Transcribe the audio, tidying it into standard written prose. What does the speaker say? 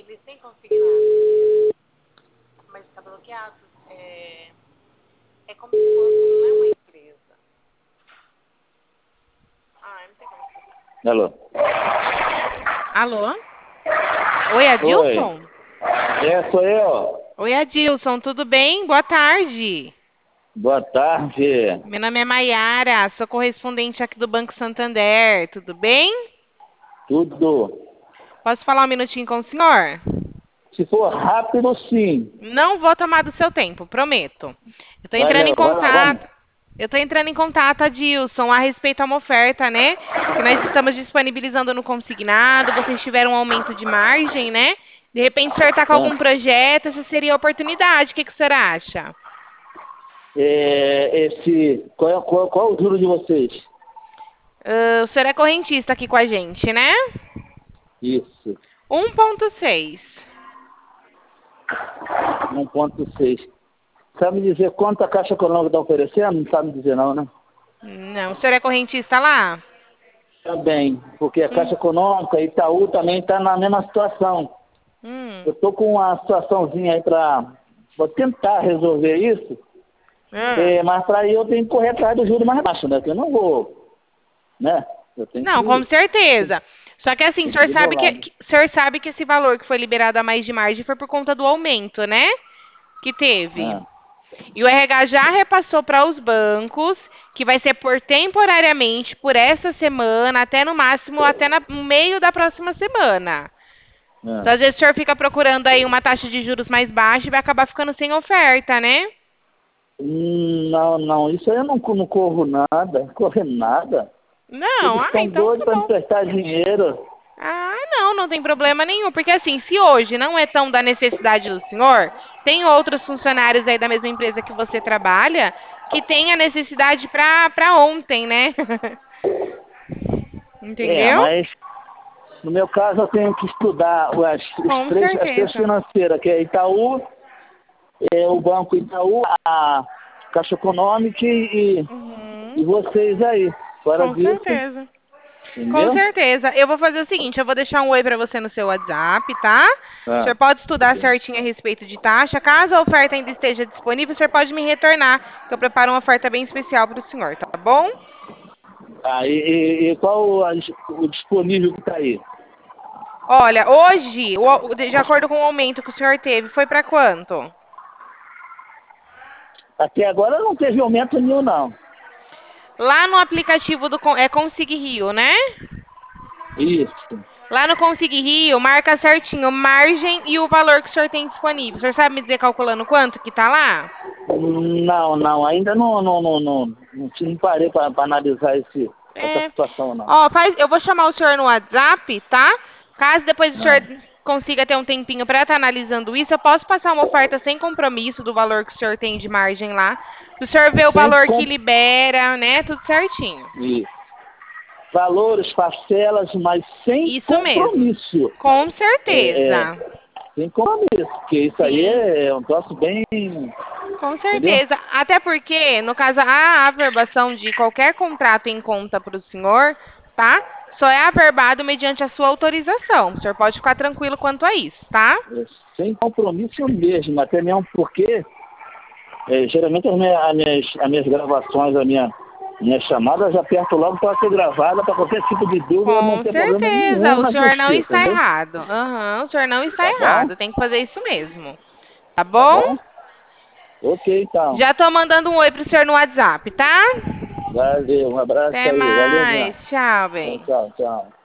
eles têm consignado, mas está bloqueado. É como se fosse, não é uma empresa. Não tem como. Alô? Alô? Oi, Adilson? Sou eu. Oi, Adilson, tudo bem? Boa tarde. Boa tarde. Meu nome é Maiara, sou correspondente aqui do Banco Santander, tudo bem? Tudo. Posso falar um minutinho com o senhor? Se for rápido, sim. Não vou tomar do seu tempo, prometo. Eu estou entrando Valeu, em vai lá, vamos. contato. Eu estou entrando em contato, Adilson, a respeito a uma oferta, né? Que nós estamos disponibilizando no consignado. Vocês tiveram um aumento de margem, né? De repente, o senhor está com algum projeto, essa seria a oportunidade. O que o senhor acha? Qual o juro de vocês? O senhor é correntista aqui com a gente, né? Isso. 1,6. 1,6. Sabe me dizer quanto a Caixa Econômica está oferecendo? Não sabe me dizer não, né? Não, o senhor é correntista lá? Também, porque a Caixa Econômica e Itaú também está na mesma situação. Eu estou com uma situaçãozinha aí vou tentar resolver isso, mas para aí eu tenho que correr atrás do juro mais baixo, né? Que eu não vou, né? Não, com certeza. Só que assim, o senhor sabe que esse valor que foi liberado a mais de margem foi por conta do aumento, né? Que teve. E o RH já repassou para os bancos que vai ser por temporariamente, por essa semana, até no máximo, até no meio da próxima semana. Então, às vezes o senhor fica procurando aí uma taxa de juros mais baixa e vai acabar ficando sem oferta, né? Não, isso aí eu não corro nada, correr nada. Não, Eles estão então doidos para emprestar dinheiro. Não tem problema nenhum. Porque assim, se hoje não é tão da necessidade do senhor, tem outros funcionários aí da mesma empresa que você trabalha que tem a necessidade para ontem, né? Entendeu? Mas no meu caso eu tenho que estudar as três financeiras, que é Itaú, o Banco Itaú, a Caixa Econômica e vocês aí. Fora disso, certeza. entendeu? Com certeza. Eu vou fazer o seguinte, eu vou deixar um oi para você no seu WhatsApp, tá? O senhor pode estudar certinho a respeito de taxa. Caso a oferta ainda esteja disponível, o senhor pode me retornar, que eu preparo uma oferta bem especial para o senhor, tá bom? E qual o disponível que está aí? Olha, hoje, de acordo com o aumento que o senhor teve, foi para quanto? Até agora não teve aumento nenhum, não. Lá no aplicativo do Consig Rio, né? Isso. Lá no Consig Rio, marca certinho margem e o valor que o senhor tem disponível. O senhor sabe me dizer calculando quanto que tá lá? Não, ainda não parei para analisar essa situação, não. Eu vou chamar o senhor no WhatsApp, tá? Caso depois o senhor consiga ter um tempinho para estar analisando isso, eu posso passar uma oferta sem compromisso do valor que o senhor tem de margem lá. O senhor vê o valor que libera, né? Tudo certinho. Isso. Valores, parcelas, mas sem compromisso. Mesmo. Com certeza. Sem compromisso, porque isso aí é um troço bem... Com certeza. Entendeu? Até porque, no caso, a averbação de qualquer contrato em conta para o senhor, tá? Só é averbado mediante a sua autorização. O senhor pode ficar tranquilo quanto a isso, tá? Sem compromisso mesmo, até mesmo porque geralmente as minhas gravações, a minha chamada, eu já aperto logo para ser gravada, para qualquer tipo de dúvida, não ter problema nenhum. Com certeza, o senhor não está errado. O senhor não está errado, tem que fazer isso mesmo. Tá bom? Tá bom? Ok, então. Já tô mandando um oi pro senhor no WhatsApp, tá? Valeu, um abraço aí. Até mais. Valeu, Tchau, bem. Tchau.